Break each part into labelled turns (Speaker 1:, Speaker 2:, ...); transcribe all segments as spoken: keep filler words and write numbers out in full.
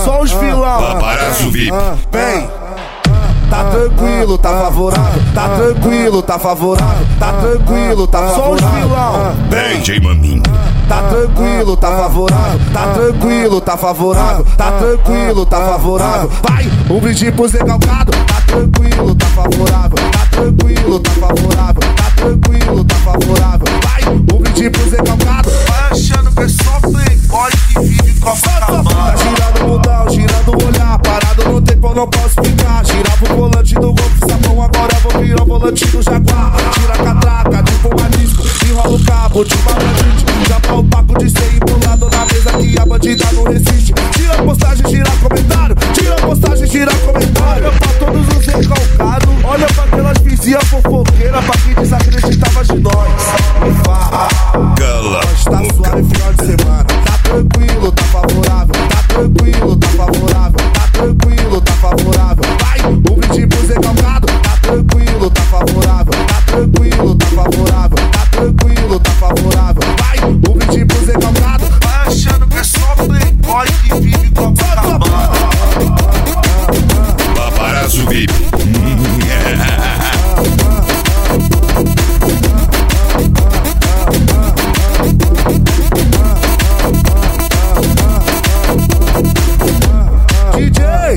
Speaker 1: Só os vilão.
Speaker 2: Paparazzo V I P.
Speaker 1: Vem. Tá tranquilo, tá favorável. Tá tranquilo, tá favorável. Tá tranquilo, tá favorável. Só os vilão.
Speaker 2: D J Maninho.
Speaker 1: Tá tranquilo, tá favorável. Tá tranquilo, tá favorável. Tá tranquilo, tá favorável. Vai, um brinde pro Zé Calcado. Tá tranquilo, tá favorável. Tá tranquilo, tá favorável. Tá tranquilo, tá favorável. Vai, um brinde pro Zé Calcado.
Speaker 3: Vai achando que é só playboy que vive com a Copacabana.
Speaker 1: Tá girando o mundão, girando o olhar. Parado no tempo, eu não posso ficar. Girava o volante do golfe sapão, agora eu vou virar o volante do Jaguar. Tira a catraca, tipo uma disco. Enrola o cabo de uma bandite. Já pra o paco de ser embolado na mesa que a bandida não resiste. Tira a postagem, gira comentário. Tira a postagem, gira comentário. Olha pra todos os recalcados. Olha pra aquelas vizinhas fofoqueiras. Pra quem desacreditava de nós. E fala.
Speaker 2: Cala
Speaker 1: Nós tá suave final de semana. Tá tranquilo, tá favorável. Tá tranquilo, tá favorável. Tá tranquilo, tá favorável. Vai, um brinde pro Zé Calcado. Tá tranquilo, tá favorável. Tá tranquilo, tá favorável. Tá tranquilo, tá favorável. Vai, um brinde pro Zé Calcado.
Speaker 3: Vai achando que é só playboy que vive com a Copacabana.
Speaker 2: Paparazzo V I P.
Speaker 1: D J,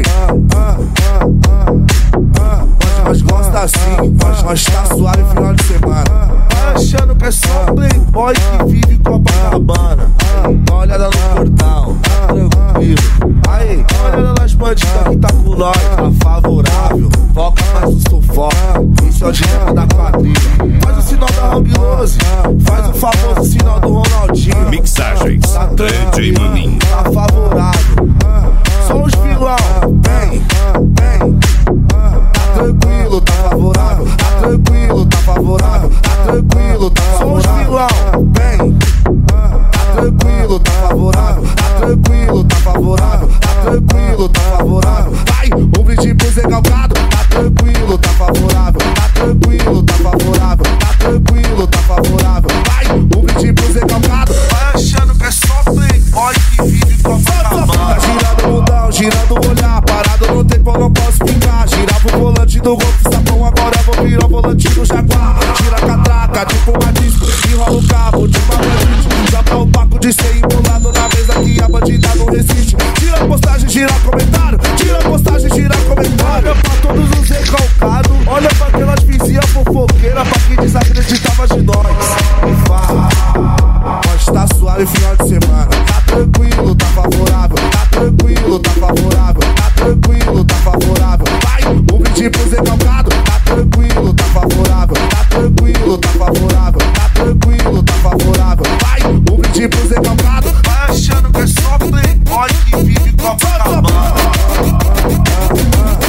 Speaker 1: nós gosta assim, nós, nós tá suave final de semana.
Speaker 3: Vai achando que é só playboy que vive com a Copacabana.
Speaker 1: Dá uma olhada no portal, tá tranquilo.
Speaker 3: Aí, olha nas bandidas que tá com nós, tá favorável.
Speaker 1: Foca mais no sufoco, isso é o dinheiro da quadrilha.
Speaker 3: Faz o sinal da Rambi Rose, faz o famoso sinal do Ronaldinho.
Speaker 2: Mixagens D J Maninho.
Speaker 1: Tá favorável,
Speaker 3: Só os vilão.
Speaker 1: vem, vem. Tá tranquilo, tá favorável. Tá tranquilo, tá favorável. Tá tranquilo, tá
Speaker 3: Só os
Speaker 1: favorável.
Speaker 3: vilão.
Speaker 1: Vem. Tá tranquilo, tá favorável. Tá tranquilo, tá favorável. Tá tranquilo, tá favorável. Vai, um brinde pro Zé Calcado. Tá tranquilo, tá favorável. Tá tranquilo, tá favorável. Tá tranquilo, tá favorável. Vai, um brinde pro Zé Calcado.
Speaker 3: Vai achando que é só playboy que vive com a
Speaker 1: Tá
Speaker 3: Copacabana.
Speaker 1: girando o mundão, girando o olhar. Parado no tempo, eu não posso ficar. Girava o volante do golfe sapão, agora eu vou virar o volante do Jaguar. Tira a catraca, tipo uma disco. Enrola o cabo de uma bandite. Já pra o paco de ser embolado na mesa que a bandida não resiste. Tira a postagem, gira comentário. Tira a postagem, gira comentário.
Speaker 3: Olha pra todos os recalcados. Olha pra aquelas vizinhas fofoqueiras. Pra quem desacreditava de nós.
Speaker 1: E fala. Nós tá suave final de semana. Tá tranquilo, tá favorável. Tá tranquilo, tá favorável. Tá tranquilo, tá favorável. Vai, um brinde pro Zé Calcado. Tá tranquilo, tá favorável. Tá tranquilo, tá favorável. Tá tranquilo, tá favorável. Vai, um brinde pro Zé Calcado.
Speaker 3: Vai achando que é só playboy que vive com a Copacabana.